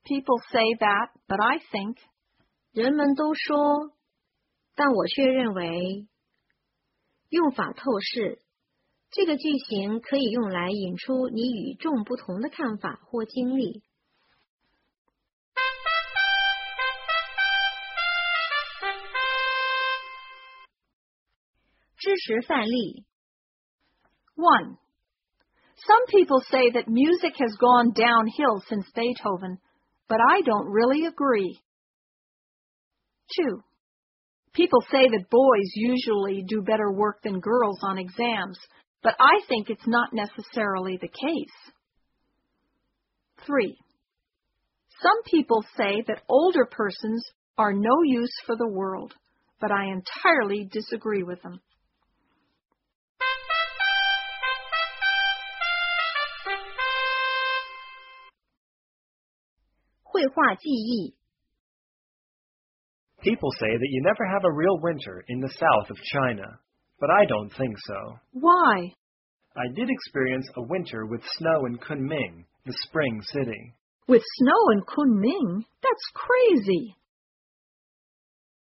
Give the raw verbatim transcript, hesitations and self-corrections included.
People say that, but I think. 人们都说，但我却认为。用法透视，这个句型可以用来引出你与众不同的看法或经历。知识范例 one. Some people say that music has gone downhill since Beethoven, but I don't really agree. two. People say that boys usually do better work than girls on exams, but I think it's not necessarily the case. three. Some people say that older persons are no use for the world, but I entirely disagree with them. 绘画记忆 People say that you never have a real winter in the south of China, but I don't think so. Why? I did experience a winter with snow in Kunming, the spring city. With snow in Kunming? That's crazy.